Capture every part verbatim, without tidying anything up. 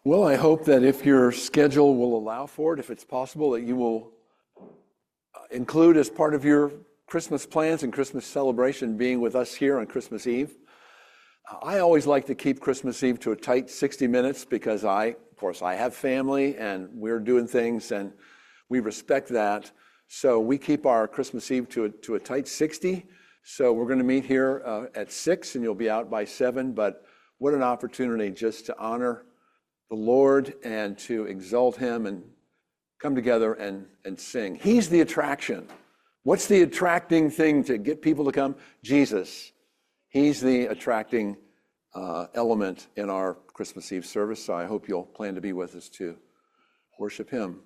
Well, I hope that if your schedule will allow for it, if it's possible, that you will include as part of your Christmas plans and Christmas celebration being with us here on Christmas Eve. I always like to keep Christmas Eve to a tight sixty minutes because I, of course, I have family and we're doing things and we respect that. So we keep our Christmas Eve to a, to a tight sixty. So we're going to meet here uh, at six and you'll be out by seven. But what an opportunity just to honor the Lord and to exalt him and come together and, and sing. He's the attraction. What's the attracting thing to get people to come? Jesus. He's the attracting uh, element in our Christmas Eve service. So I hope you'll plan to be with us to worship him.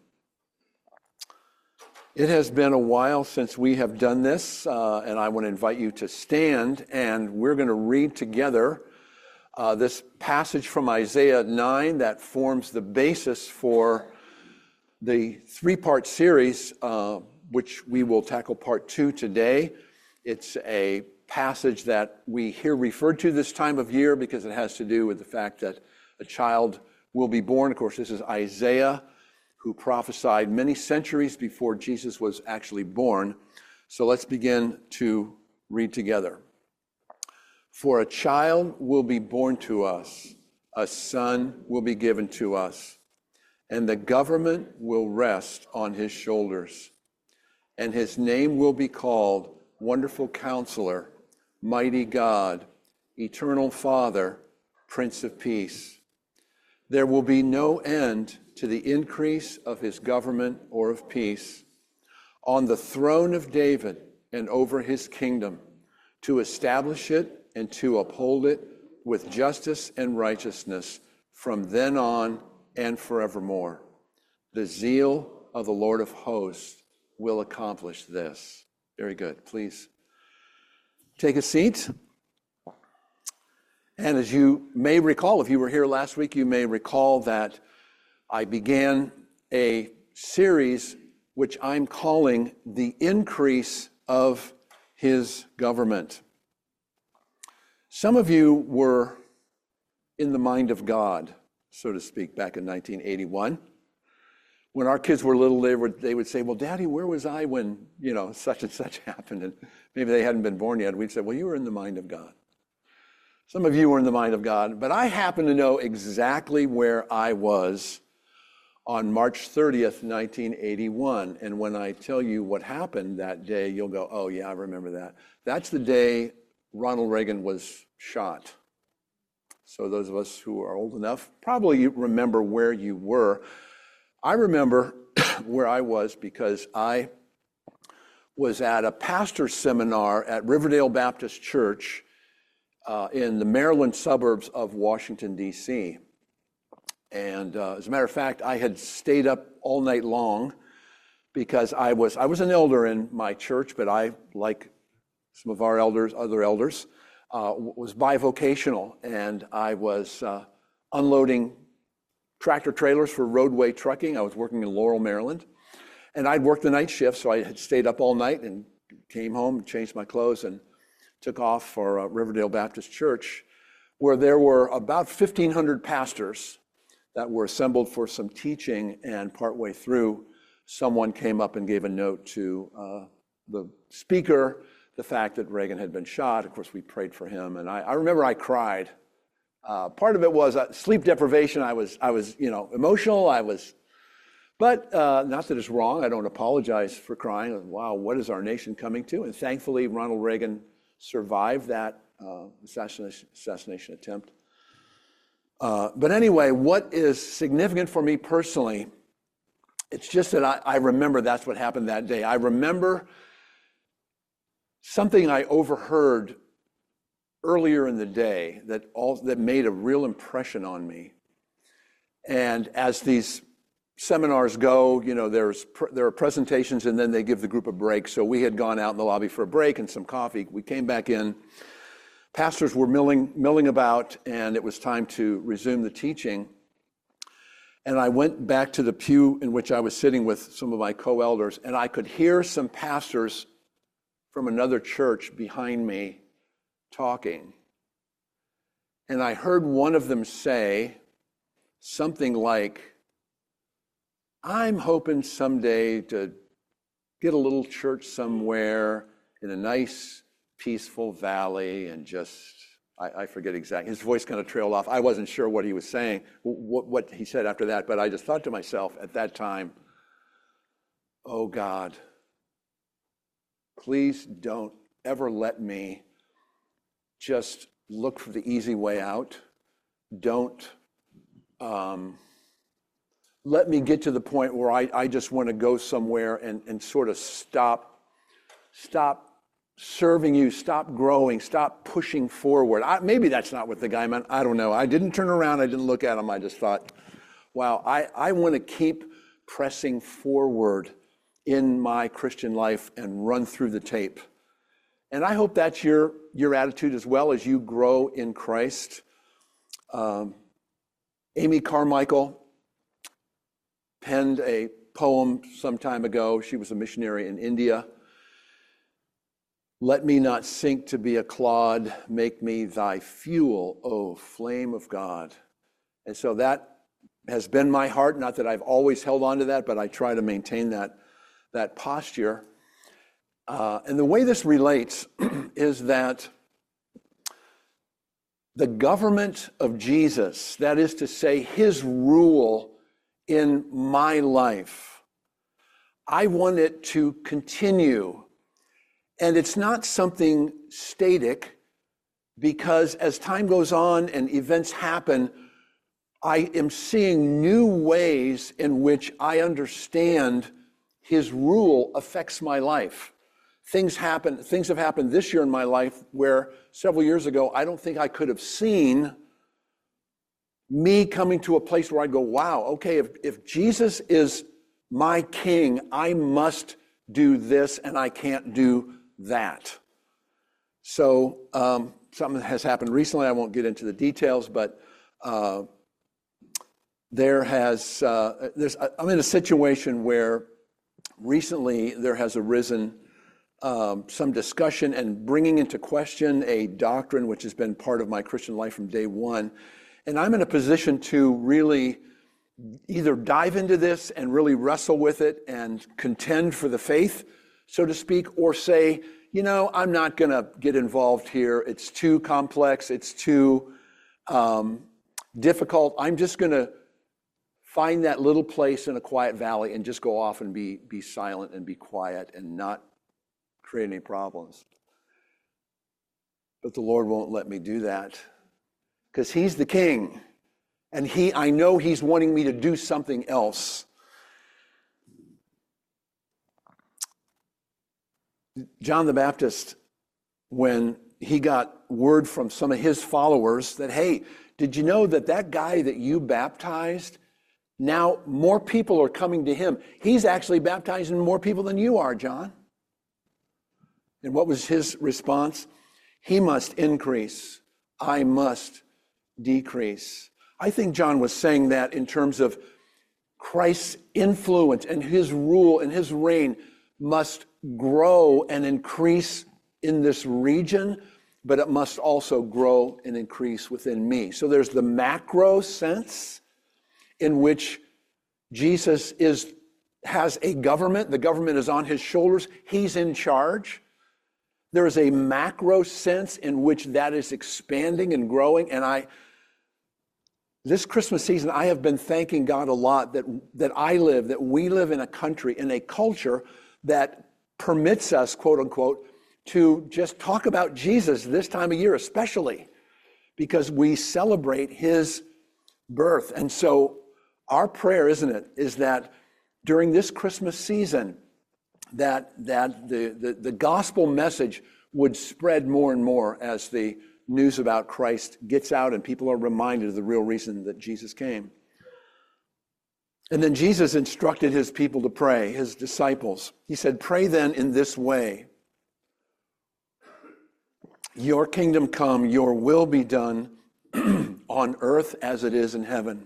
It has been a while since we have done this, uh, and I want to invite you to stand, and we're going to read together Uh, this passage from Isaiah nine that forms the basis for the three-part series, uh, which we will tackle part two today. It's a passage that we hear referred to this time of year because it has to do with the fact that a child will be born. Of course, this is Isaiah, who prophesied many centuries before Jesus was actually born. So let's begin to read together. For a child will be born to us, a son will be given to us, and the government will rest on his shoulders. And his name will be called Wonderful Counselor, Mighty God, Eternal Father, Prince of Peace. There will be no end to the increase of his government or of peace on the throne of David and over his kingdom, to establish it and to uphold it with justice and righteousness from then on and forevermore. The zeal of the Lord of hosts will accomplish this. Very good. Please take a seat. And as you may recall, if you were here last week, you may recall that I began a series which I'm calling The Increase of His Government. Some of you were in the mind of God, so to speak, back in nineteen eighty-one. When our kids were little, they would, they would say, well, Daddy, where was I when, you know, such and such happened? And maybe they hadn't been born yet. We'd say, well, you were in the mind of God. Some of you were in the mind of God, but I happen to know exactly where I was on March thirtieth, nineteen eighty-one. And when I tell you what happened that day, you'll go, oh, yeah, I remember that. That's the day Ronald Reagan was shot. So those of us who are old enough probably remember where you were. I remember where I was because I was at a pastor's seminar at Riverdale Baptist Church uh, in the Maryland suburbs of Washington, D C. And uh, as a matter of fact, I had stayed up all night long because I was I was an elder in my church, but I, like some of our elders, other elders, uh, was bivocational, and I was uh, unloading tractor trailers for Roadway Trucking. I was working in Laurel, Maryland, and I'd worked the night shift, so I had stayed up all night and came home, changed my clothes, and took off for uh, Riverdale Baptist Church, where there were about fifteen hundred pastors that were assembled for some teaching, and partway through, someone came up and gave a note to uh, the speaker, the fact that Reagan had been shot. Of course, we prayed for him, and I, I remember I cried. Uh, part of it was uh, sleep deprivation. I was, I was, you know, emotional. I was, but uh, not that it's wrong. I don't apologize for crying. Wow, what is our nation coming to? And thankfully, Ronald Reagan survived that uh, assassination, assassination attempt. Uh, but anyway, what is significant for me personally, it's just that I, I remember that's what happened that day. I remember something I overheard earlier in the day that all that made a real impression on me. And as these seminars go, you know, there's there are presentations and then they give the group a break. So we had gone out in the lobby for a break and some coffee. We came back in. Pastors were milling milling about, and it was time to resume the teaching. And I went back to the pew in which I was sitting with some of my co-elders, and I could hear some pastors from another church behind me talking. And I heard one of them say, something like, I'm hoping someday to get a little church somewhere in a nice, peaceful valley and just, I, I forget exactly. His voice kind of trailed off. I wasn't sure what he was saying, what, what he said after that, but I just thought to myself at that time, oh God, please don't ever let me just look for the easy way out. Don't um, let me get to the point where I, I just want to go somewhere and, and sort of stop, stop serving you, stop growing, stop pushing forward. I, maybe that's not what the guy meant. I don't know. I didn't turn around. I didn't look at him. I just thought, wow, I, I want to keep pressing forward in my Christian life and run through the tape. And I hope that's your, your attitude as well as you grow in Christ. Um, Amy Carmichael penned a poem some time ago. She was a missionary in India. Let me not sink to be a clod, make me thy fuel, O flame of God. And so that has been my heart, not that I've always held on to that, but I try to maintain that, that posture. Uh, and the way this relates is that the government of Jesus, that is to say, his rule in my life, I want it to continue. And it's not something static, because as time goes on and events happen, I am seeing new ways in which I understand his rule affects my life. Things happen, things have happened this year in my life where several years ago, I don't think I could have seen me coming to a place where I go, wow, okay, if, if Jesus is my king, I must do this and I can't do that. So um, something has happened recently. I won't get into the details, but uh, there has, uh, there's, I'm in a situation where recently there has arisen um, some discussion and bringing into question a doctrine which has been part of my Christian life from day one. And I'm in a position to really either dive into this and really wrestle with it and contend for the faith, so to speak, or say, you know, I'm not going to get involved here. It's too complex. It's too um, difficult. I'm just going to find that little place in a quiet valley and just go off and be, be silent and be quiet and not create any problems. But the Lord won't let me do that because he's the king. And he, I know he's wanting me to do something else. John the Baptist, when he got word from some of his followers that, hey, did you know that that guy that you baptized, now more people are coming to him. He's actually baptizing more people than you are, John. And what was his response? He must increase. I must decrease. I think John was saying that in terms of Christ's influence and his rule and his reign must grow and increase in this region, but it must also grow and increase within me. So there's the macro sense in which Jesus is has a government. The government is on his shoulders. He's in charge. There is a macro sense in which that is expanding and growing. And I, this Christmas season, I have been thanking God a lot that, that I live, that we live in a country, in a culture that permits us, quote unquote, to just talk about Jesus this time of year, especially because we celebrate his birth. And so our prayer, isn't it, is that during this Christmas season, that that the, the, the gospel message would spread more and more as the news about Christ gets out and people are reminded of the real reason that Jesus came. And then Jesus instructed his people to pray, his disciples. He said, pray then in this way. Your kingdom come, your will be done on earth as it is in heaven.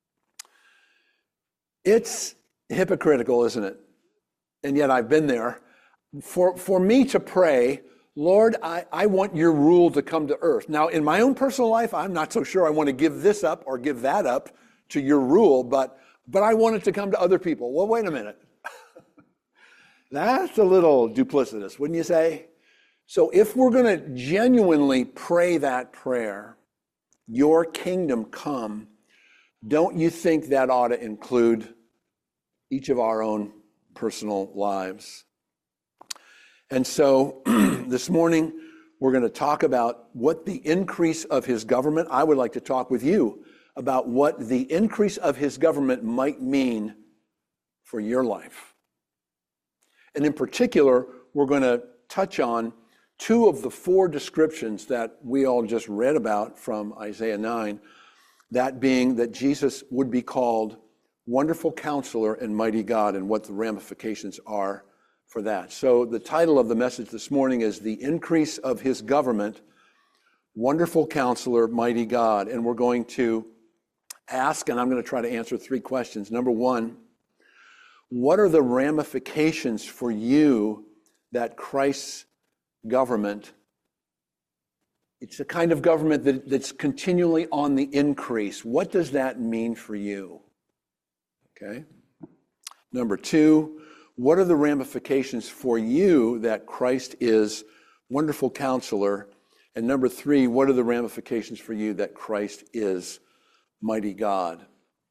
It's hypocritical, isn't it? And yet I've been there. For, for me to pray, Lord, I, I want your rule to come to earth. Now, in my own personal life, I'm not so sure I want to give this up or give that up to your rule, but, but I want it to come to other people. Well, wait a minute. That's a little duplicitous, wouldn't you say? So if we're going to genuinely pray that prayer, your kingdom come, don't you think that ought to include each of our own personal lives? And so this morning, we're going to talk about what the increase of his government, I would like to talk with you about what the increase of his government might mean for your life. And in particular, we're going to touch on two of the four descriptions that we all just read about from Isaiah nine, that being that Jesus would be called Wonderful Counselor and Mighty God, and what the ramifications are for that. So the title of the message this morning is The Increase of His Government, Wonderful Counselor, Mighty God. And we're going to ask, and I'm going to try to answer three questions. Number one, what are the ramifications for you that Christ's government, it's a kind of government that, that's continually on the increase. What does that mean for you? Okay. Number two, what are the ramifications for you that Christ is Wonderful Counselor? And number three, what are the ramifications for you that Christ is Mighty God?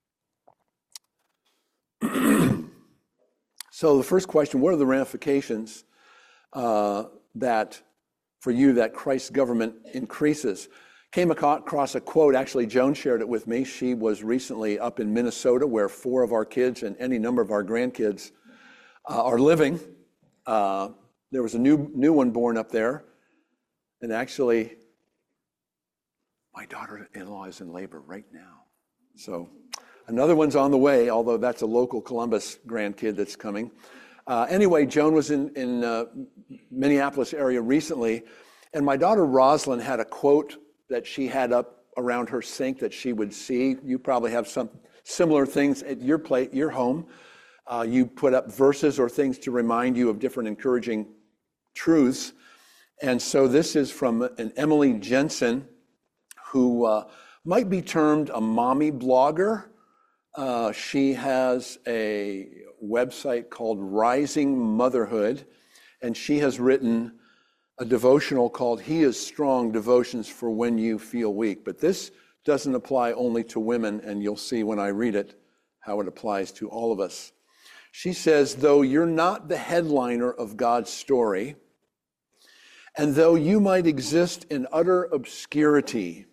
So the first question, what are the ramifications uh, that for you that Christ's government increases? Came across a quote, actually Joan shared it with me. She was recently up in Minnesota where four of our kids and any number of our grandkids uh, are living. Uh, there was a new new one born up there. And actually, my daughter-in-law is in labor right now. So another one's on the way, although that's a local Columbus grandkid that's coming. Uh, anyway, Joan was in, in uh, Minneapolis area recently, and my daughter Rosalind had a quote that she had up around her sink that she would see. You probably have some similar things at your plate, your home. Uh, you put up verses or things to remind you of different encouraging truths. And so this is from an Emily Jensen, who uh, might be termed a mommy blogger. Uh, she has a website called Rising Motherhood, and she has written a devotional called He is Strong, Devotions for When You Feel Weak. But this doesn't apply only to women, and you'll see when I read it how it applies to all of us. She says, though you're not the headliner of God's story, and though you might exist in utter obscurity,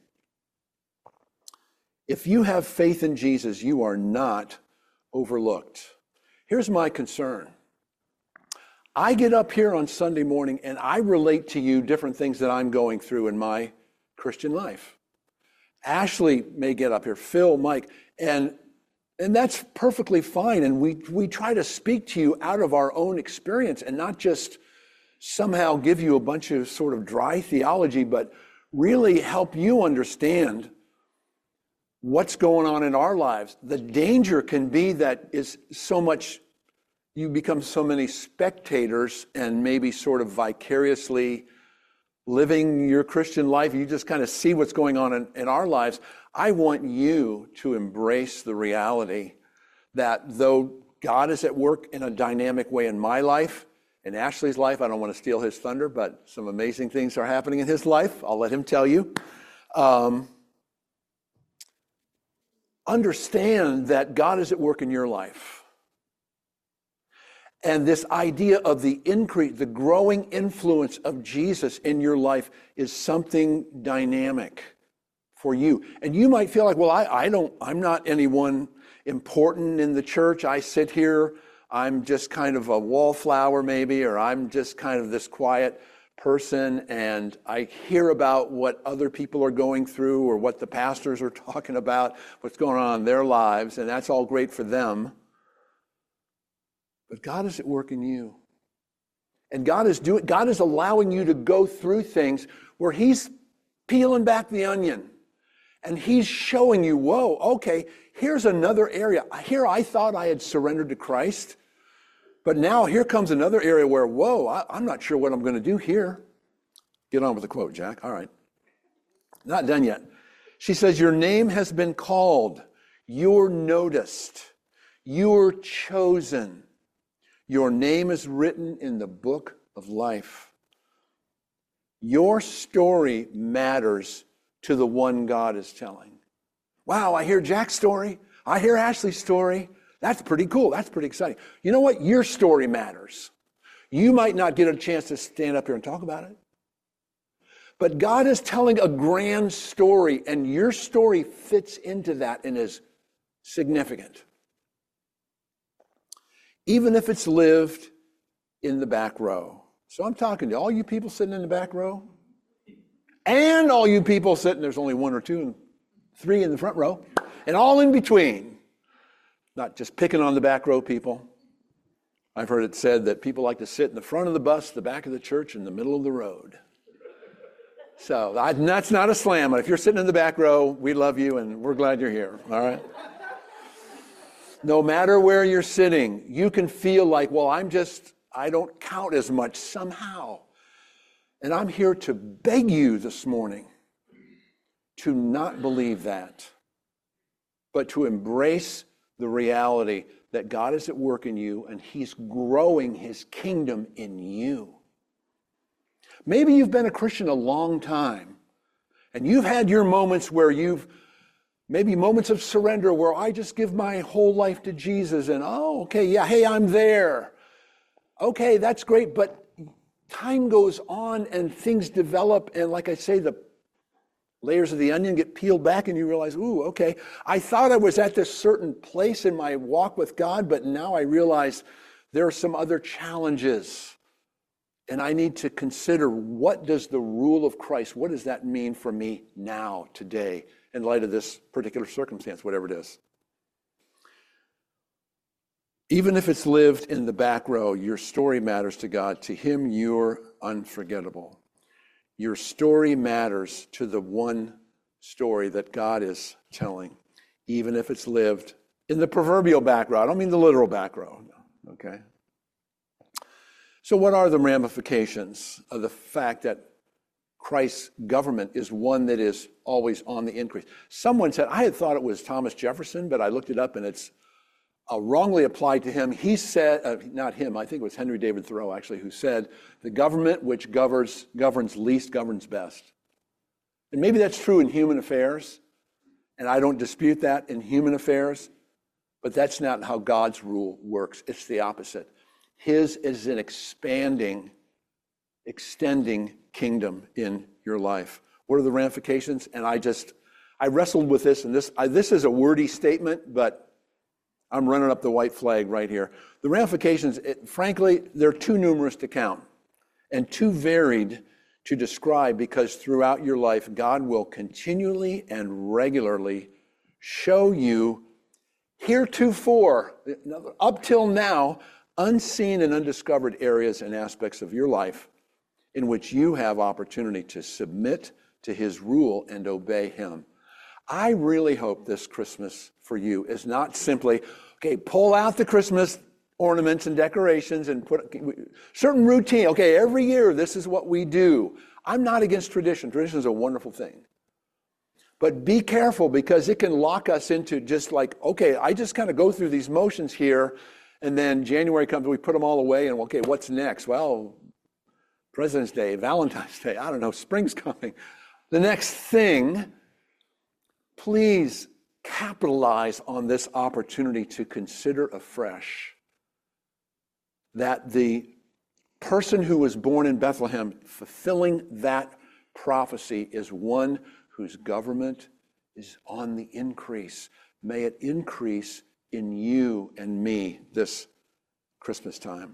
if you have faith in Jesus, you are not overlooked. Here's my concern. I get up here on Sunday morning and I relate to you different things that I'm going through in my Christian life. Ashley may get up here, Phil, Mike, and and that's perfectly fine. And we we try to speak to you out of our own experience and not just somehow give you a bunch of sort of dry theology, but really help you understand what's going on in our lives. The danger can be that is so much, you become so many spectators and maybe sort of vicariously living your Christian life. You just kind of see what's going on in, in our lives. I want you to embrace the reality that though God is at work in a dynamic way in my life, in Ashley's life, I don't want to steal his thunder, but some amazing things are happening in his life. I'll let him tell you. Um, understand that God is at work in your life. And this idea of the increase, the growing influence of Jesus in your life is something dynamic for you. And you might feel like, well, I, I don't, I'm not anyone important in the church. I sit here, I'm just kind of a wallflower maybe, or I'm just kind of this quiet person, and I hear about what other people are going through or what the pastors are talking about, what's going on in their lives, and that's all great for them. But God is at work in you. And God is doing, God is allowing you to go through things where he's peeling back the onion. And he's showing you, whoa, okay, here's another area. Here I thought I had surrendered to Christ. But now here comes another area where, whoa, I, I'm not sure what I'm going to do here. Get on with the quote, Jack. All right. Not done yet. She says, your name has been called. You're noticed. You're chosen. Your name is written in the book of life. Your story matters to the one God is telling. Wow, I hear Jack's story. I hear Ashley's story. That's pretty cool. That's pretty exciting. You know what? Your story matters. You might not get a chance to stand up here and talk about it. But God is telling a grand story, and your story fits into that and is significant. Even if it's lived in the back row. So I'm talking to all you people sitting in the back row, and all you people sitting, there's only one or two, three in the front row, and all in between. Not just picking on the back row people. I've heard it said that people like to sit in the front of the bus, the back of the church, in the middle of the road. So I, that's not a slam. If you're sitting in the back row, we love you and we're glad you're here, all right? No matter where you're sitting, you can feel like, well, I'm just, I don't count as much somehow. And I'm here to beg you this morning to not believe that, but to embrace the reality that God is at work in you and he's growing his kingdom in you. Maybe you've been a Christian a long time and you've had your moments where you've, maybe moments of surrender where I just give my whole life to Jesus and, oh, okay, yeah, hey, I'm there. Okay, that's great, but time goes on and things develop and like I say, the layers of the onion get peeled back and you realize, ooh, okay, I thought I was at this certain place in my walk with God, but now I realize there are some other challenges. And I need to consider, what does the rule of Christ, what does that mean for me now, today, in light of this particular circumstance, whatever it is? Even if it's lived in the back row, your story matters to God. To him, you're unforgettable. Your story matters to the one story that God is telling, even if it's lived in the proverbial back row. I don't mean the literal back row, okay? So what are the ramifications of the fact that Christ's government is one that is always on the increase? Someone said, I had thought it was Thomas Jefferson, but I looked it up and it's uh, wrongly applied to him. He said, uh, not him, I think it was Henry David Thoreau actually, who said, the government which governs, governs least governs best. And maybe that's true in human affairs, and I don't dispute that in human affairs, but that's not how God's rule works. It's the opposite. His is an expanding, extending kingdom in your life. What are the ramifications? And I just, I wrestled with this, and this, I, this is a wordy statement, but I'm running up the white flag right here. The ramifications, it, frankly, they're too numerous to count and too varied to describe, because throughout your life, God will continually and regularly show you heretofore, up till now, unseen and undiscovered areas and aspects of your life in which you have opportunity to submit to his rule and obey him. I really hope this Christmas for you is not simply, okay, pull out the Christmas ornaments and decorations and put certain routine. Okay, every year this is what we do. I'm not against tradition. Tradition is a wonderful thing. But be careful, because it can lock us into just like, okay, I just kind of go through these motions here, and then January comes, we put them all away, and okay, what's next? Well, President's Day, Valentine's Day, I don't know, spring's coming. The next thing, please capitalize on this opportunity to consider afresh that the person who was born in Bethlehem, fulfilling that prophecy, is one whose government is on the increase. May it increase in you and me this Christmas time.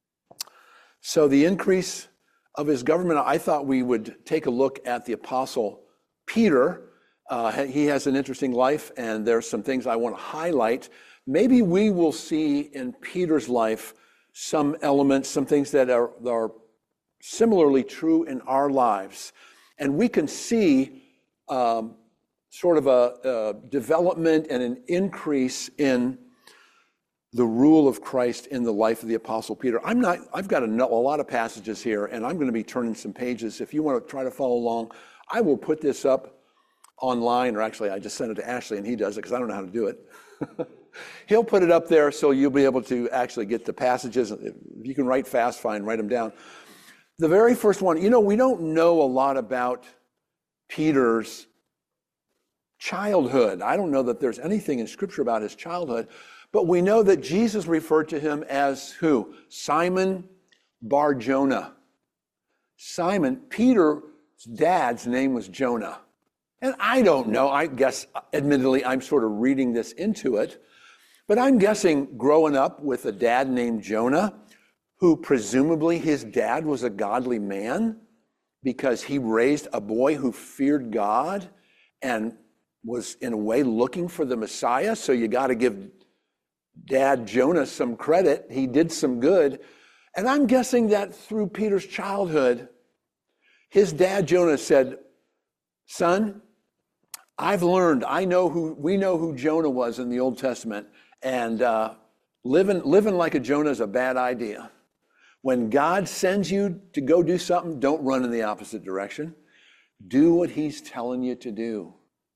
So the increase of his government, I thought we would take a look at the Apostle Peter. Uh, he has an interesting life, and there's some things I want to highlight. Maybe we will see in Peter's life some elements, some things that are, are similarly true in our lives. And we can see um, sort of a, a development and an increase in the rule of Christ in the life of the Apostle Peter. I'm not, I've got a, a lot of passages here, and I'm going to be turning some pages. If you want to try to follow along, I will put this up online, or actually I just sent it to Ashley and he does it because I don't know how to do it. He'll put it up there so you'll be able to actually get the passages. If you can write fast, fine, write them down. The very first one, you know, we don't know a lot about Peter's childhood. I don't know that there's anything in Scripture about his childhood, but we know that Jesus referred to him as who? Simon Bar-Jonah. Simon, Peter's dad's name was Jonah. And I don't know, I guess, admittedly, I'm sort of reading this into it, but I'm guessing growing up with a dad named Jonah, who presumably his dad was a godly man because he raised a boy who feared God and was in a way looking for the Messiah. So you got to give Dad Jonah some credit. He did some good. And I'm guessing that through Peter's childhood, his dad Jonah said, son, I've learned, I know who, we know who Jonah was in the Old Testament, and uh, living, living like a Jonah is a bad idea. When God sends you to go do something, don't run in the opposite direction. Do what he's telling you to do.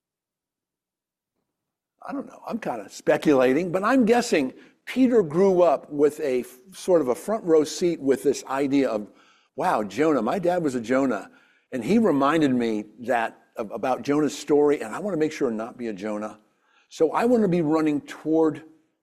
I don't know, I'm kind of speculating, but I'm guessing Peter grew up with a sort of a front row seat with this idea of, wow, Jonah, my dad was a Jonah, and he reminded me that about Jonah's story, and I want to make sure not be a Jonah. So I want to be running toward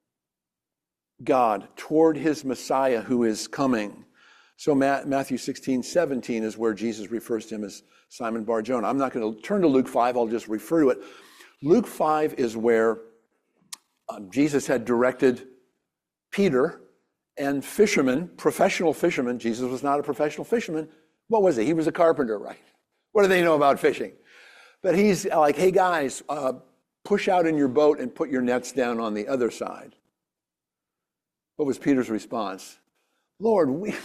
God, toward his Messiah who is coming. So Matthew sixteen, seventeen is where Jesus refers to him as Simon Bar-Jonah. I'm not going to turn to Luke five, I'll just refer to it. Luke five is where um, Jesus had directed Peter and fishermen, professional fishermen. Jesus was not a professional fisherman. What was he? He was a carpenter, right? What do they know about fishing? But he's like, hey guys, uh, push out in your boat and put your nets down on the other side. What was Peter's response? Lord, we,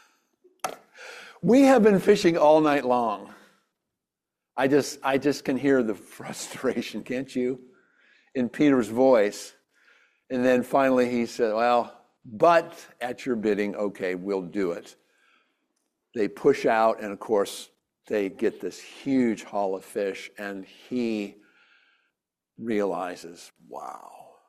we have been fishing all night long. I just, I just can hear the frustration, can't you? In Peter's voice. And then finally he said, well, but at your bidding, okay, we'll do it. They push out, and of course, they get this huge haul of fish, and he realizes, wow,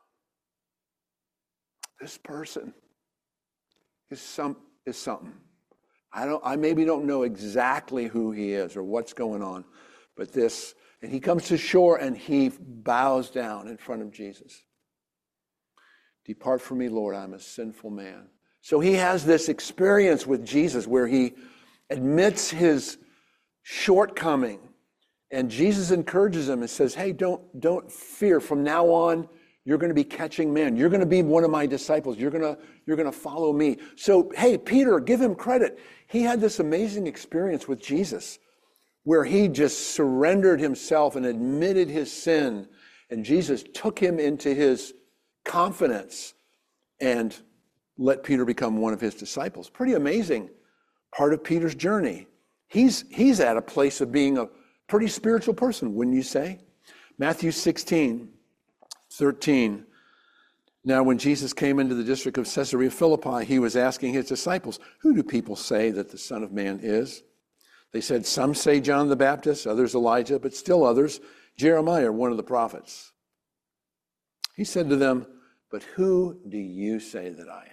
this person is some is something. I don't I maybe don't know exactly who he is or what's going on, but this, and he comes to shore and he bows down in front of Jesus. Depart from me, Lord, I'm a sinful man. So he has this experience with Jesus where he admits his shortcoming, and Jesus encourages him and says, hey, don't, don't fear. From now on, you're going to be catching men. You're going to be one of my disciples. You're going to, you're going to follow me. So, hey, Peter, give him credit. He had this amazing experience with Jesus where he just surrendered himself and admitted his sin, and Jesus took him into his confidence and let Peter become one of his disciples. Pretty amazing part of Peter's journey. He's, he's at a place of being a pretty spiritual person, wouldn't you say? Matthew sixteen, thirteen. Now, when Jesus came into the district of Caesarea Philippi, he was asking his disciples, who do people say that the Son of Man is? They said, some say John the Baptist, others Elijah, but still others, Jeremiah, one of the prophets. He said to them, but who do you say that I am?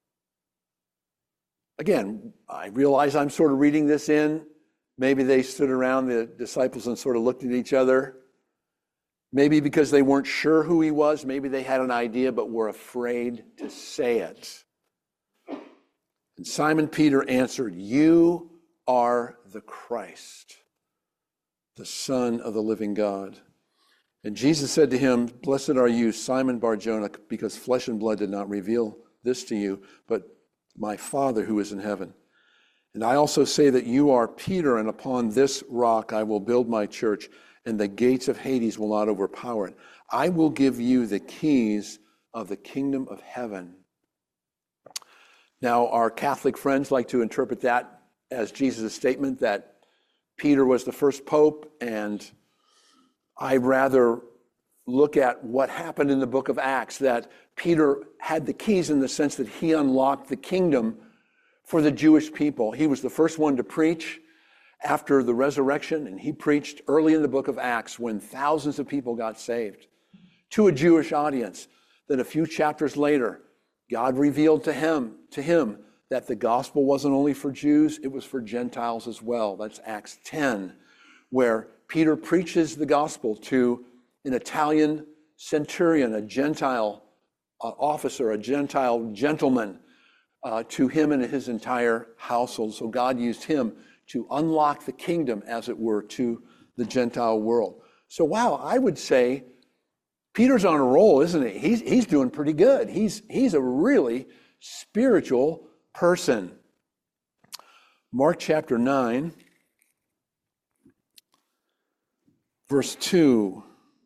Again, I realize I'm sort of reading this in. Maybe they stood around, the disciples, and sort of looked at each other. Maybe because they weren't sure who he was. Maybe they had an idea but were afraid to say it. And Simon Peter answered, you are the Christ, the Son of the living God. And Jesus said to him, blessed are you, Simon Bar-Jonah, because flesh and blood did not reveal this to you, but my Father who is in heaven. And I also say that you are Peter, and upon this rock I will build my church, and the gates of Hades will not overpower it. I will give you the keys of the kingdom of heaven. Now, our Catholic friends like to interpret that as Jesus' statement that Peter was the first pope, and I rather look at what happened in the book of Acts, that Peter had the keys in the sense that he unlocked the kingdom for the Jewish people. He was the first one to preach, after the resurrection, and he preached early in the book of Acts when thousands of people got saved to a Jewish audience. Then a few chapters later, God revealed to him, to him that the gospel wasn't only for Jews, it was for Gentiles as well. That's Acts ten, where Peter preaches the gospel to an Italian centurion, a Gentile uh, officer, a Gentile gentleman, uh, to him and his entire household. So God used him to unlock the kingdom, as it were, to the Gentile world. So wow, I would say Peter's on a roll, isn't he? He's, he's doing pretty good. He's, he's a really spiritual person. Mark chapter nine, verse two.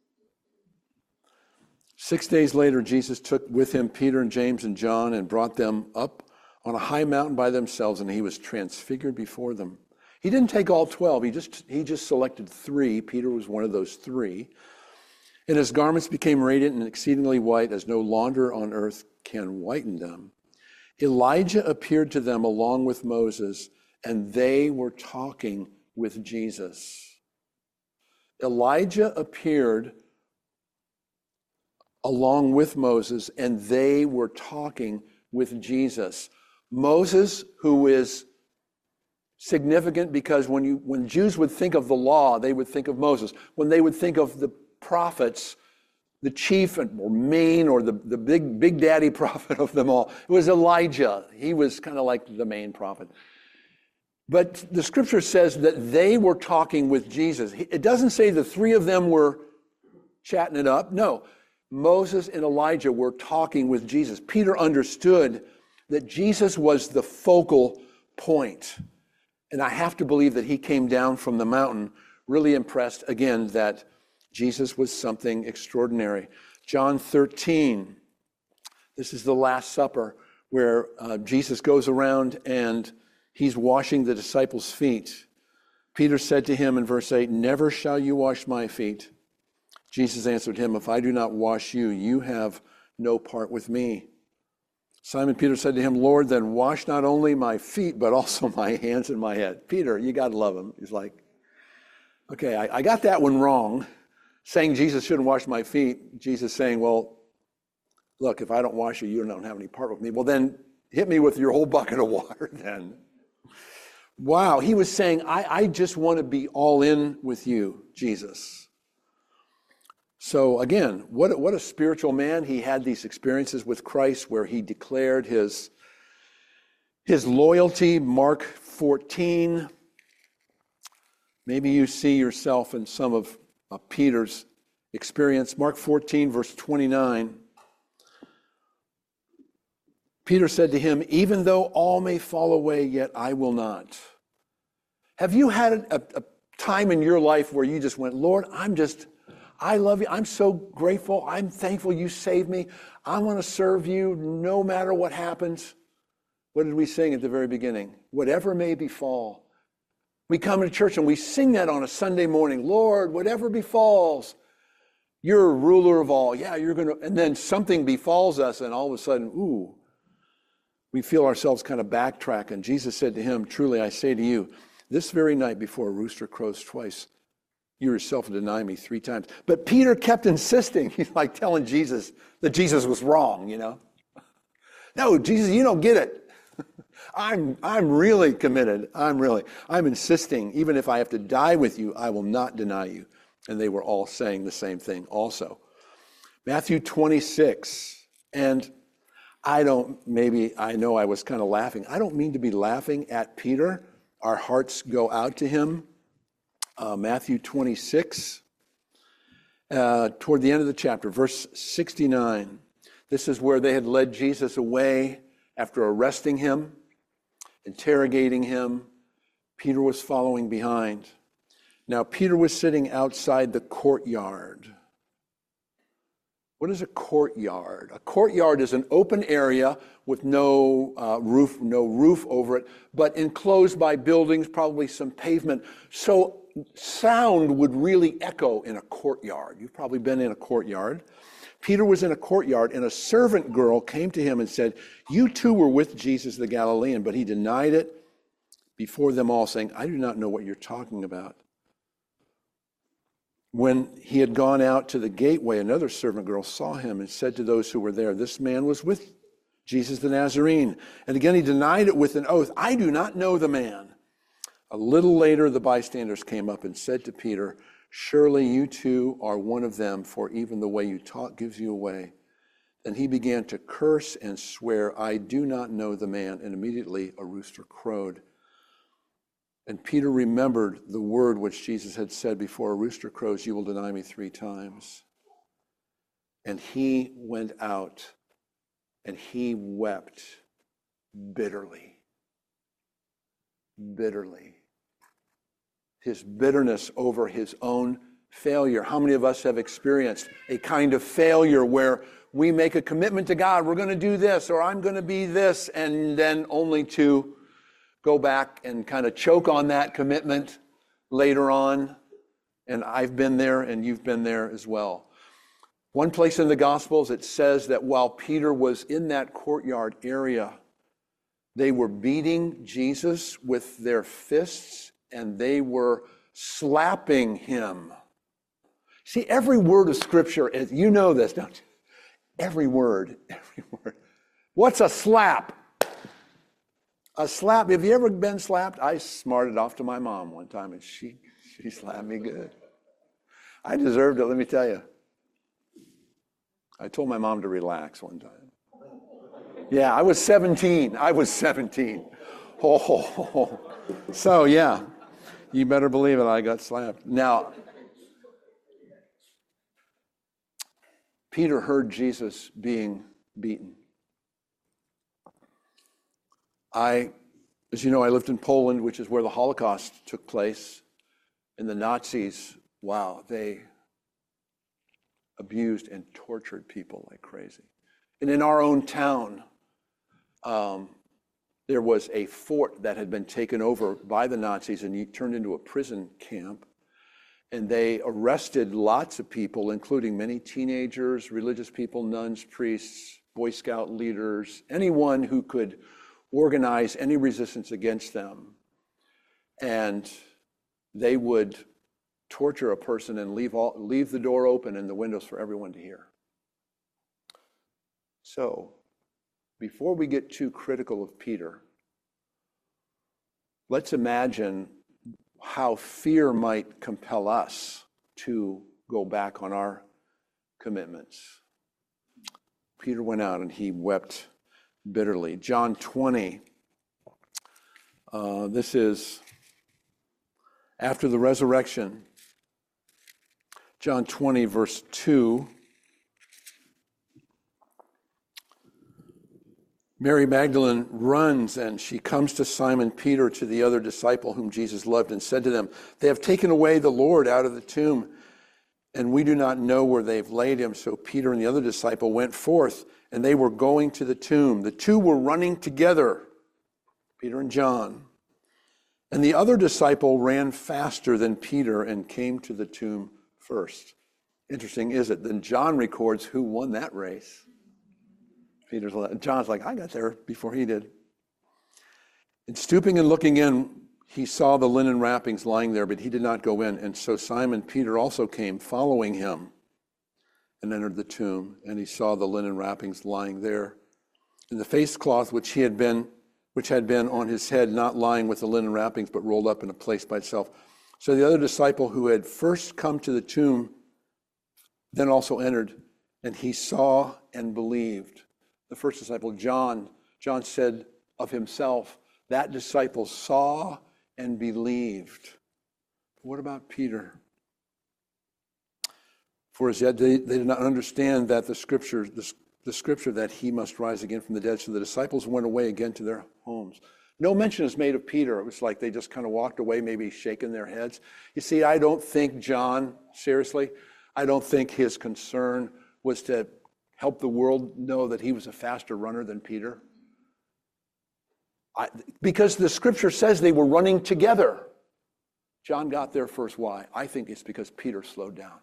Six days later, Jesus took with him Peter and James and John and brought them up on a high mountain by themselves, and he was transfigured before them. He didn't take all twelve. He just, he just selected three. Peter was one of those three. And his garments became radiant and exceedingly white, as no launder on earth can whiten them. Elijah appeared to them along with Moses, and they were talking with Jesus. Elijah appeared along with Moses, and they were talking with Jesus. Moses, who is significant because when you when Jews would think of the law, they would think of Moses. When they would think of the prophets, the chief or main or the, the big big daddy prophet of them all, it was Elijah. He was kind of like the main prophet. But the scripture says that they were talking with Jesus. It doesn't say the three of them were chatting it up. No, Moses and Elijah were talking with Jesus. Peter understood that Jesus was the focal point. And I have to believe that he came down from the mountain really impressed, again, that Jesus was something extraordinary. John thirteen, this is the Last Supper, where uh, Jesus goes around and he's washing the disciples' feet. Peter said to him in verse eight, "Never shall you wash my feet." Jesus answered him, "If I do not wash you, you have no part with me." Simon Peter said to him, "Lord, then wash not only my feet, but also my hands and my head." Peter, you got to love him. He's like, okay, I, I got that one wrong. Saying Jesus shouldn't wash my feet. Jesus saying, well, look, if I don't wash you, you don't have any part with me. Well, then hit me with your whole bucket of water then. Wow, he was saying, I, I just want to be all in with you, Jesus. So again, what, what a spiritual man. He had these experiences with Christ where he declared his, his loyalty. Mark fourteen. Maybe you see yourself in some of uh, Peter's experience. Mark fourteen, verse twenty-nine. Peter said to him, "Even though all may fall away, yet I will not." Have you had a, a time in your life where you just went, Lord, I'm just, I love you. I'm so grateful. I'm thankful you saved me. I want to serve you no matter what happens. What did we sing at the very beginning? Whatever may befall. We come to church and we sing that on a Sunday morning. Lord, whatever befalls, you're ruler of all. Yeah, you're going to, and then something befalls us and all of a sudden, ooh, we feel ourselves kind of backtracking. Jesus said to him, "Truly I say to you, this very night before a rooster crows twice, you yourself will deny me three times." But Peter kept insisting. He's like telling Jesus that Jesus was wrong, you know. No, Jesus, you don't get it. I'm I'm really committed. I'm really, I'm insisting, even if I have to die with you, I will not deny you. And they were all saying the same thing also. Matthew twenty-six, and I don't, maybe I know I was kind of laughing. I don't mean to be laughing at Peter. Our hearts go out to him. Uh, Matthew twenty-six, uh, toward the end of the chapter, verse sixty-nine. This is where they had led Jesus away after arresting him, interrogating him. Peter was following behind. Now, Peter was sitting outside the courtyard. What is a courtyard? A courtyard is an open area with no uh, roof, no roof over it, but enclosed by buildings, probably some pavement. So sound would really echo in a courtyard. You've probably been in a courtyard. Peter was in a courtyard, and a servant girl came to him and said, "You too were with Jesus the Galilean," but he denied it. before them all, saying, I do not know what you're talking about. When he had gone out to the gateway, another servant girl saw him and said to those who were there, this man was with Jesus the Nazarene. And again he denied it with an oath, I do not know the man. A little later the bystanders came up and said to Peter, surely you too are one of them, for even the way you talk gives you away. Then he began to curse and swear, I do not know the man. And immediately a rooster crowed. And Peter remembered the word which Jesus had said, before a rooster crows, you will deny me three times. And he went out and he wept bitterly. Bitterly. His bitterness over his own failure. How many of us have experienced a kind of failure where we make a commitment to God, we're going to do this, or I'm going to be this, and then only to go back and kind of choke on that commitment later on? And I've been there and you've been there as well. One place in the Gospels it says that while Peter was in that courtyard area, they were beating Jesus with their fists and they were slapping him. See, every word of Scripture, is, you know this, don't you? Every word, every word. What's a slap? A slap, have you ever been slapped? I smarted off to my mom one time and she, she slapped me good. I deserved it, let me tell you. I told my mom to relax one time. Yeah, I was seventeen. I was seventeen. Oh, oh, oh. So yeah, you better believe it, I got slapped. Now, Peter heard Jesus being beaten. I, as you know, I lived in Poland, which is where the Holocaust took place. And the Nazis, wow, they abused and tortured people like crazy. And in our own town, um, there was a fort that had been taken over by the Nazis and turned into a prison camp. And they arrested lots of people, including many teenagers, religious people, nuns, priests, Boy Scout leaders, anyone who could organize any resistance against them. And they would torture a person and leave all, leave the door open and the windows for everyone to hear. So, before we get too critical of Peter, let's imagine how fear might compel us to go back on our commitments. Peter went out and he wept bitterly. John twenty, uh, this is after the resurrection. John twenty, verse two. Mary Magdalene runs and she comes to Simon Peter, to the other disciple whom Jesus loved, and said to them, they have taken away the Lord out of the tomb, and we do not know where they've laid him. So Peter and the other disciple went forth, and they were going to the tomb. The two were running together, Peter and John. And the other disciple ran faster than Peter and came to the tomb first. Interesting, is it? Then John records who won that race. Peter's, John's like, I got there before he did. And stooping and looking in, he saw the linen wrappings lying there, but he did not go in. And so Simon Peter also came, following him, and entered the tomb. And he saw the linen wrappings lying there, and the face cloth which he had been, which had been on his head, not lying with the linen wrappings, but rolled up in a place by itself. So the other disciple who had first come to the tomb then also entered, and he saw and believed. The first disciple, John, John said of himself, that disciple saw and believed. What about Peter? For as yet they, they did not understand that the scripture, the, the scripture that he must rise again from the dead. So the disciples went away again to their homes. No mention is made of Peter. It was like they just kind of walked away, maybe shaking their heads. You see, I don't think John, seriously, I don't think his concern was to help the world know that he was a faster runner than Peter. I, because the scripture says they were running together. John got there first. Why? I think it's because Peter slowed down.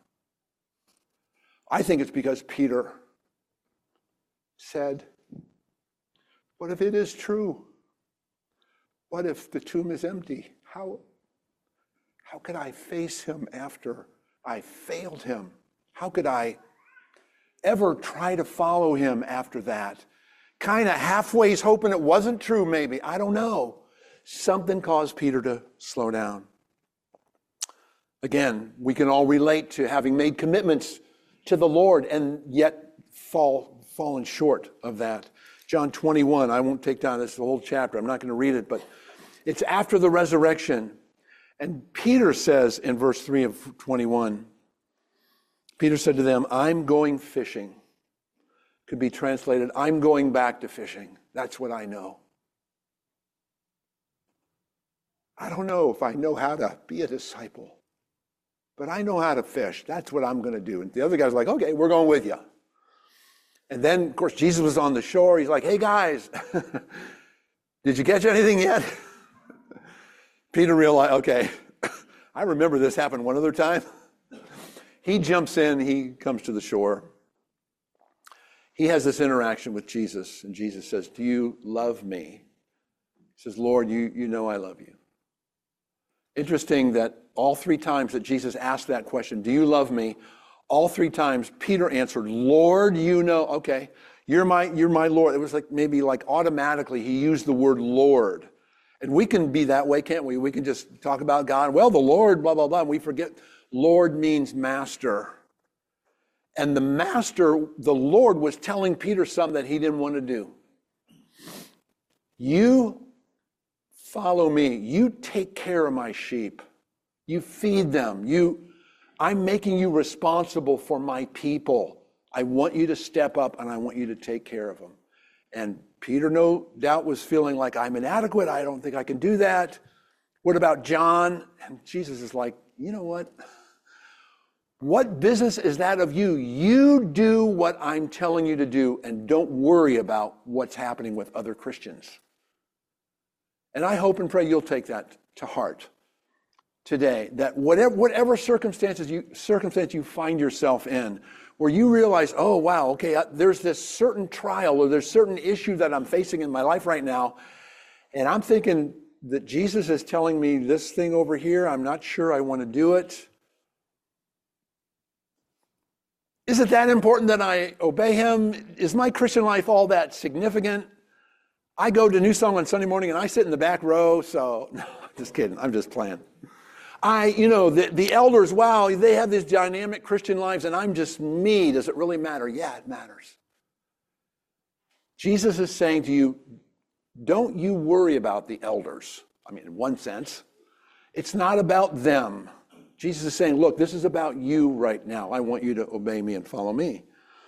I think it's because Peter said, what if it is true? What if the tomb is empty? How, how could I face him after I failed him? How could I ever try to follow him after that? Kind of halfways hoping it wasn't true, maybe. I don't know. Something caused Peter to slow down. Again, we can all relate to having made commitments to the Lord and yet fall fallen short of that. John twenty-one, I won't take down this whole chapter. I'm not going to read it, but it's after the resurrection. And Peter says in verse three of twenty-one, Peter said to them, I'm going fishing. Could be translated, I'm going back to fishing. That's what I know. I don't know if I know how to be a disciple, but I know how to fish. That's what I'm going to do. And the other guy's like, okay, we're going with you. And then, of course, Jesus was on the shore. He's like, hey, guys, did you catch anything yet? Peter realized, okay, I remember this happened one other time. He jumps in. He comes to the shore. He has this interaction with Jesus, and Jesus says, do you love me? He says, Lord, you, you know I love you. Interesting that all three times that Jesus asked that question, do you love me? All three times Peter answered, Lord, you know, okay, you're my, you're my Lord. It was like maybe like automatically he used the word Lord. And we can be that way, can't we? We can just talk about God. Well, the Lord, blah, blah, blah. And we forget Lord means master. And the master, the Lord, was telling Peter something that he didn't want to do. You follow me. You take care of my sheep. You feed them. You, I'm making you responsible for my people. I want you to step up and I want you to take care of them. And Peter, no doubt, was feeling like, I'm inadequate. I don't think I can do that. What about John? And Jesus is like, you know what? What business is that of you? You do what I'm telling you to do and don't worry about what's happening with other Christians. And I hope and pray you'll take that to heart today, that whatever, whatever circumstances you, circumstance you find yourself in, where you realize, oh, wow, okay, there's this certain trial or there's certain issue that I'm facing in my life right now, and I'm thinking that Jesus is telling me this thing over here, I'm not sure I want to do it. Is it that important that I obey him? Is my Christian life all that significant? I go to New Song on Sunday morning and I sit in the back row, so, no, just kidding, I'm just playing. I, you know, the, the elders, wow, they have these dynamic Christian lives and I'm just me. Does it really matter? Yeah, it matters. Jesus is saying to you, don't you worry about the elders. I mean, in one sense, it's not about them. Jesus is saying, look, this is about you right now. I want you to obey me and follow me.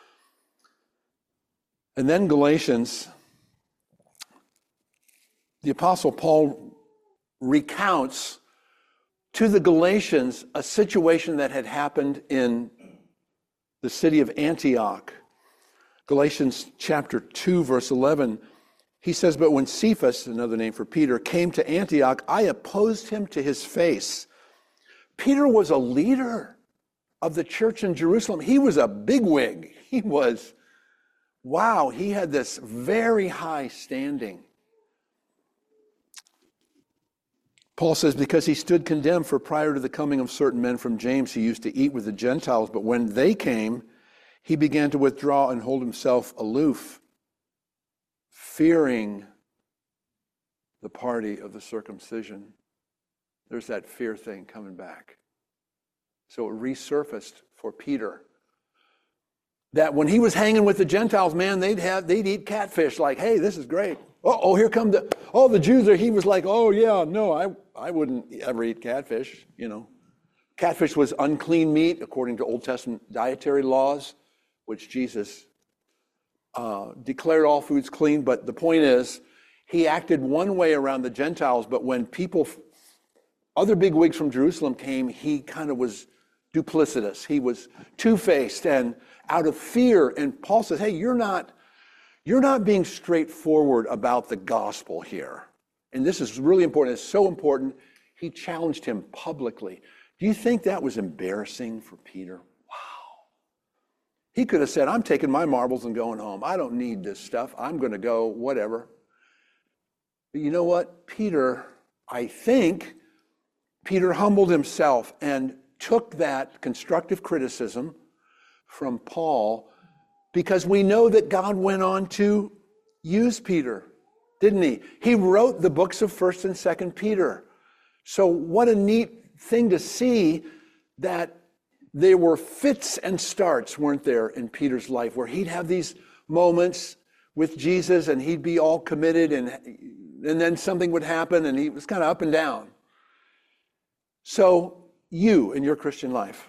And then Galatians, the Apostle Paul recounts to the Galatians a situation that had happened in the city of Antioch. Galatians chapter two, verse eleven, he says, but when Cephas, another name for Peter, came to Antioch, I opposed him to his face. Peter was a leader of the church in Jerusalem. He was a bigwig. He was, wow, he had this very high standing. Paul says, because he stood condemned, for prior to the coming of certain men from James, he used to eat with the Gentiles, but when they came, he began to withdraw and hold himself aloof, fearing the party of the circumcision. There's that fear thing coming back. So it resurfaced for Peter. That when he was hanging with the Gentiles, man, they'd have they'd eat catfish like, hey, this is great. Oh, oh, here come the oh the Jews are he was like, oh yeah, no, I, I wouldn't ever eat catfish, you know. Catfish was unclean meat according to Old Testament dietary laws, which Jesus uh, declared all foods clean. But the point is, he acted one way around the Gentiles, but when people other bigwigs from Jerusalem came, he kind of was duplicitous. He was two-faced and out of fear. And Paul says, hey, you're not, you're not being straightforward about the gospel here. And this is really important. It's so important. He challenged him publicly. Do you think that was embarrassing for Peter? Wow. He could have said, I'm taking my marbles and going home. I don't need this stuff. I'm going to go, whatever. But you know what? Peter, I think, Peter humbled himself and took that constructive criticism from Paul, because we know that God went on to use Peter, didn't he? He wrote the books of First and Second Peter. So what a neat thing to see that there were fits and starts, weren't there, in Peter's life, where he'd have these moments with Jesus and he'd be all committed, and, and then something would happen and he was kind of up and down. So you in your Christian life,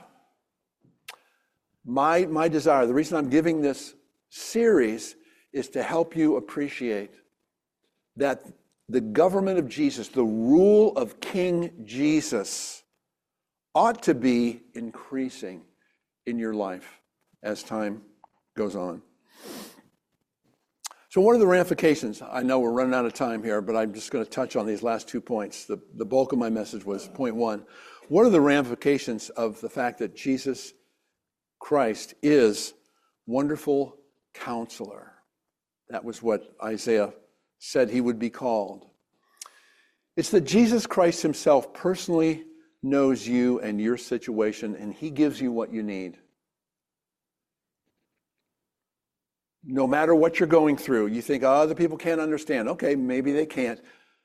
my, my desire, the reason I'm giving this series is to help you appreciate that the government of Jesus, the rule of King Jesus, ought to be increasing in your life as time goes on. So what are the ramifications? I know we're running out of time here, but I'm just going to touch on these last two points. The, the bulk of my message was point one. What are the ramifications of the fact that Jesus Christ is Wonderful Counselor? That was what Isaiah said he would be called. It's that Jesus Christ himself personally knows you and your situation, and he gives you what you need. No matter what you're going through, you think, oh, other people can't understand. Okay, maybe they can't.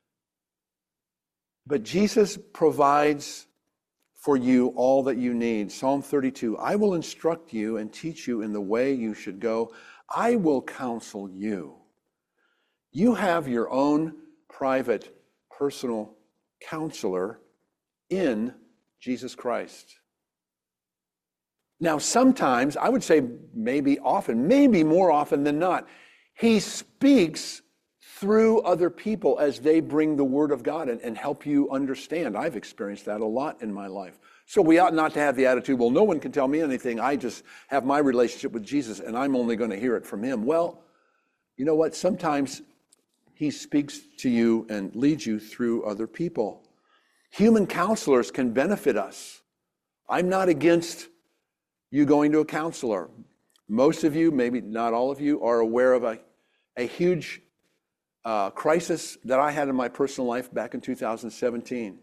But Jesus provides for you all that you need. Psalm thirty-two, I will instruct you and teach you in the way you should go. I will counsel you. You have your own private, personal counselor in Jesus Christ. Now, sometimes, I would say maybe often, maybe more often than not, he speaks through other people as they bring the word of God and, and help you understand. I've experienced that a lot in my life. So we ought not to have the attitude, well, no one can tell me anything. I just have my relationship with Jesus and I'm only going to hear it from him. Well, you know what? Sometimes he speaks to you and leads you through other people. Human counselors can benefit us. I'm not against you going to a counselor. Most of you, maybe not all of you, are aware of a, a huge uh, crisis that I had in my personal life back in two thousand seventeen,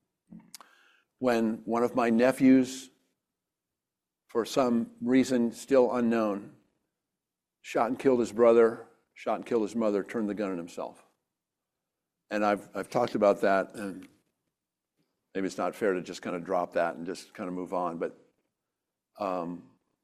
when one of my nephews, for some reason still unknown, shot and killed his brother, shot and killed his mother, turned the gun on himself. And I've I've talked about that, and maybe it's not fair to just kind of drop that and just kind of move on, but Um,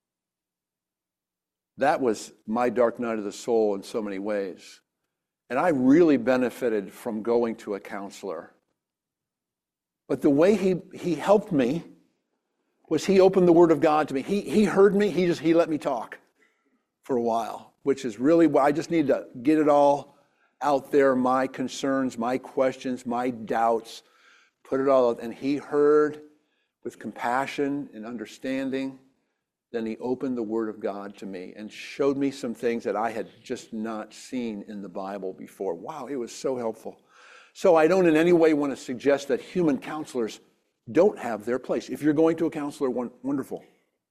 that was my dark night of the soul in so many ways. And I really benefited from going to a counselor. But the way he, he helped me was he opened the Word of God to me. He, he heard me, he just he let me talk for a while, which is really what I just need to get it all out there, my concerns, my questions, my doubts, put it all out. And he heard with compassion and understanding. Then he opened the Word of God to me and showed me some things that I had just not seen in the Bible before. Wow, it was so helpful. So I don't in any way want to suggest that human counselors don't have their place. If you're going to a counselor, wonderful.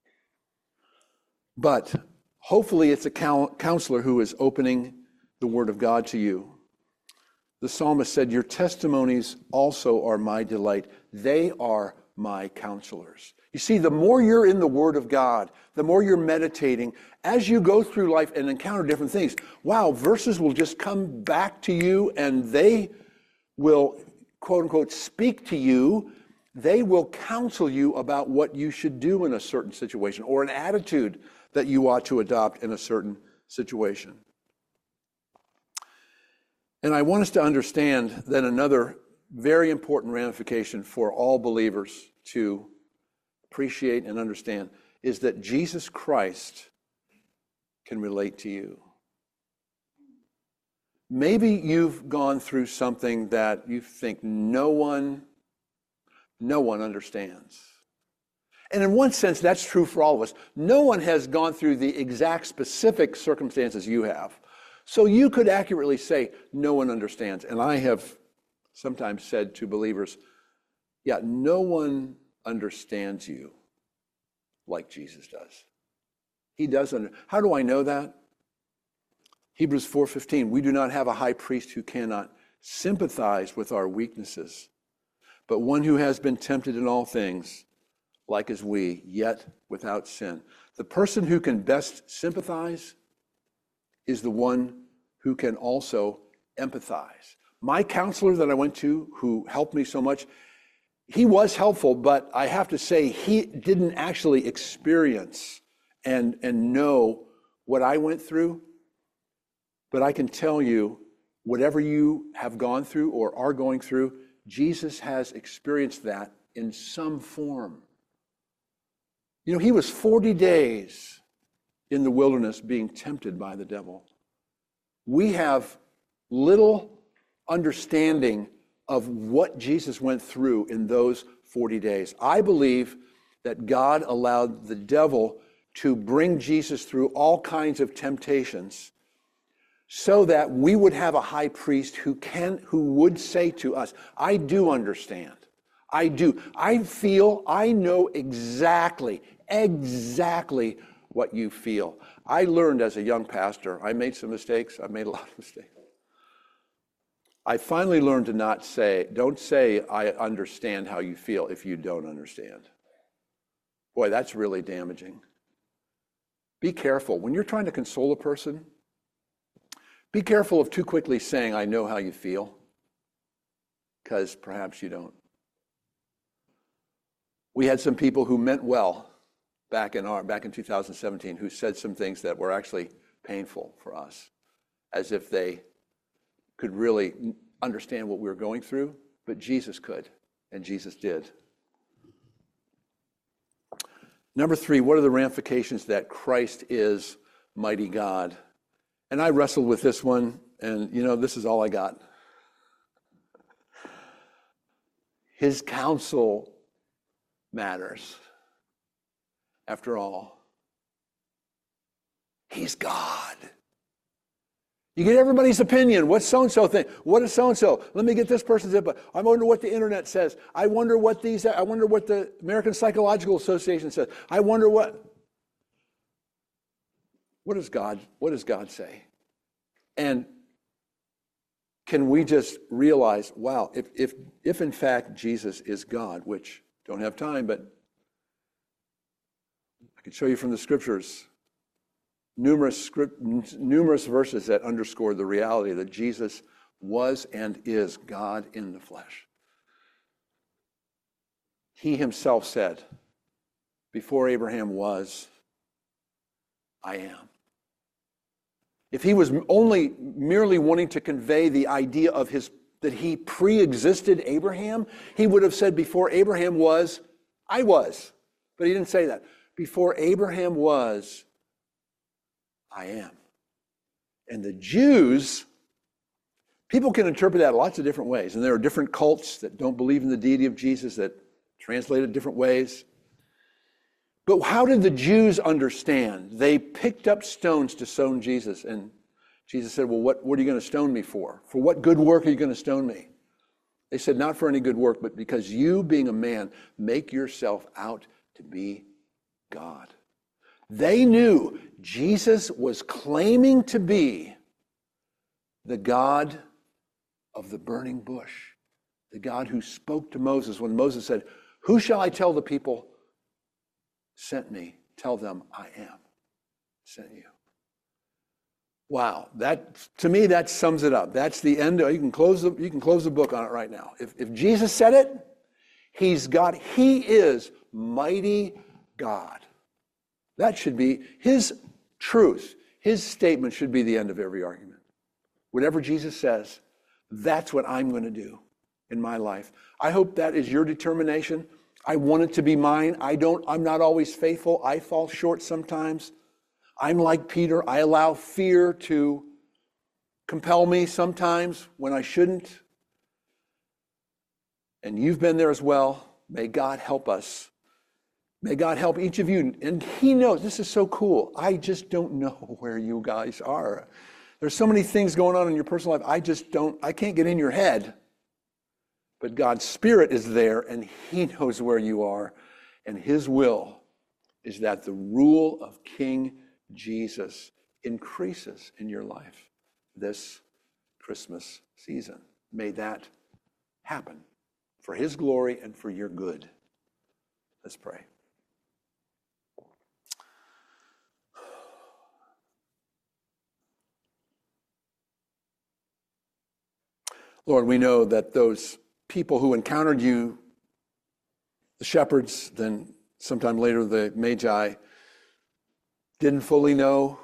But hopefully it's a counselor who is opening the Word of God to you. The psalmist said, your testimonies also are my delight. They are my counselors. You see, the more you're in the Word of God, the more you're meditating, as you go through life and encounter different things, wow, verses will just come back to you and they will, quote unquote, speak to you. They will counsel you about what you should do in a certain situation or an attitude that you ought to adopt in a certain situation. And I want us to understand that another very important ramification for all believers to appreciate and understand is that Jesus Christ can relate to you. Maybe you've gone through something that you think no one, no one understands. And in one sense, that's true for all of us. No one has gone through the exact specific circumstances you have. So you could accurately say, no one understands. And I have sometimes said to believers, yeah, no one understands you like Jesus does. He does under. How do I know that? Hebrews four fifteen, we do not have a high priest who cannot sympathize with our weaknesses, but one who has been tempted in all things, like as we, yet without sin. The person who can best sympathize is the one who can also empathize. My counselor that I went to, who helped me so much, he was helpful, but I have to say he didn't actually experience and, and know what I went through. But I can tell you, whatever you have gone through or are going through, Jesus has experienced that in some form. You know, he was forty days in the wilderness being tempted by the devil. We have little understanding of what Jesus went through in those forty days. I believe that God allowed the devil to bring Jesus through all kinds of temptations so that we would have a high priest who can, who would say to us, I do understand. I do. I feel, I know exactly, exactly what you feel. I learned as a young pastor, I made some mistakes. I made a lot of mistakes. I finally learned to not say, don't say, I understand how you feel if you don't understand. Boy, that's really damaging. Be careful. When you're trying to console a person, be careful of too quickly saying, I know how you feel, because perhaps you don't. We had some people who meant well back in our back in two thousand seventeen who said some things that were actually painful for us, as if they could really understand what we were going through, but Jesus could, and Jesus did. Number three, what are the ramifications that Christ is mighty God? And I wrestled with this one, and you know, this is all I got. His counsel matters. After all, he's God. You get everybody's opinion. What's so-and-so think? What is so-and-so? Let me get this person's input. I wonder what the internet says. I wonder what these, I wonder what the American Psychological Association says. I wonder what, what does God, what does God say? And can we just realize, wow, if, if, if in fact Jesus is God, which don't have time, but I can show you from the scriptures, numerous script, numerous verses that underscore the reality that Jesus was and is God in the flesh. He himself said, before Abraham was, I am. If he was only merely wanting to convey the idea of his that he pre-existed Abraham, he would have said, before Abraham was, I was. But he didn't say that. Before Abraham was, I am. And the Jews, people can interpret that lots of different ways. And there are different cults that don't believe in the deity of Jesus that translate it different ways. But how did the Jews understand? They picked up stones to stone Jesus. And Jesus said, well, what, what are you going to stone me for? For what good work are you going to stone me? They said, not for any good work, but because you, being a man, make yourself out to be God. They knew Jesus was claiming to be the God of the burning bush, the God who spoke to Moses when Moses said, who shall I tell the people sent me? Tell them I am sent you. Wow, that to me that sums it up. That's the end. You can close the you can close the book on it right now. If if Jesus said it, he's God. He is mighty God. That should be his truth. His statement should be the end of every argument. Whatever Jesus says, that's what I'm going to do in my life. I hope that is your determination. I want it to be mine. I don't, I'm not always faithful. I fall short sometimes. I'm like Peter. I allow fear to compel me sometimes when I shouldn't. And you've been there as well. May God help us. May God help each of you. And he knows, this is so cool. I just don't know where you guys are. There's so many things going on in your personal life. I just don't, I can't get in your head. But God's Spirit is there, and he knows where you are. And his will is that the rule of King Jesus increases in your life this Christmas season. may that happen for his glory and for your good. Let's pray. Lord, we know that those people who encountered you, the shepherds, then sometime later the Magi, didn't fully know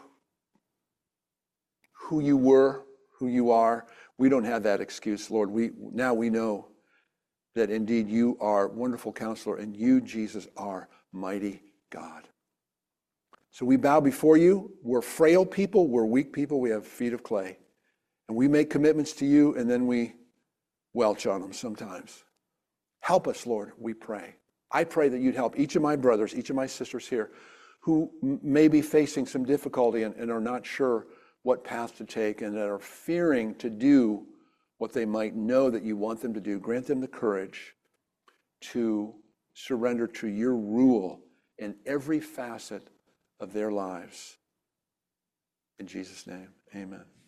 who you were, who you are. We don't have that excuse, Lord. We now we know that indeed you are wonderful counselor and you, Jesus, are mighty God. So we bow before you. We're frail people. We're weak people. We have feet of clay. And we make commitments to you and then we welch on them sometimes. Help us, Lord, we pray. I pray that you'd help each of my brothers, each of my sisters here who m- may be facing some difficulty and, and are not sure what path to take and that are fearing to do what they might know that you want them to do. Grant them the courage to surrender to your rule in every facet of their lives. In Jesus' name, amen.